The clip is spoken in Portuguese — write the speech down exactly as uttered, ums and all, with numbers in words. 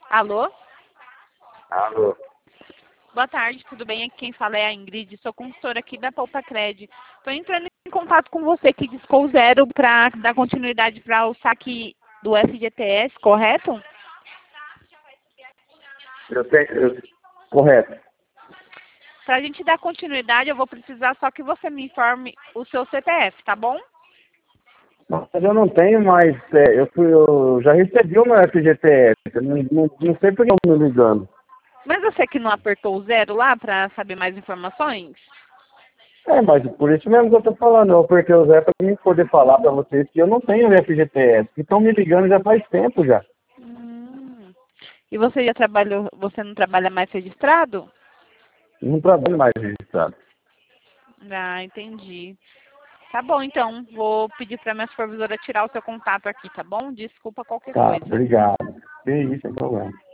Alô? Alô. Boa tarde, tudo bem? Aqui quem fala é a Ingrid, sou consultora aqui da Poupa Cred. Estou entrando em contato com você que discou zero para dar continuidade para o saque do F G T S, correto? Eu tenho, eu- correto. Para a gente dar continuidade, eu vou precisar só que você me informe o seu C P F, tá bom? Mas eu não tenho mais. É, eu, fui, eu já recebi o meu F G T S. Eu não, não, não sei por que eu estou me ligando. Mas você que não apertou o zero lá para saber mais informações? É, mas por isso mesmo que eu estou falando. Eu apertei o Zé para mim poder falar para vocês que eu não tenho F G T S. Que estão me ligando já faz tempo já. Hum. E você já trabalhou, você não trabalha mais registrado? Não trabalho mais registrado. Ah, entendi. Tá bom, então. Vou pedir para minha supervisora tirar o seu contato aqui, tá bom? Desculpa qualquer Tá, coisa. obrigado. Que isso, sem problema.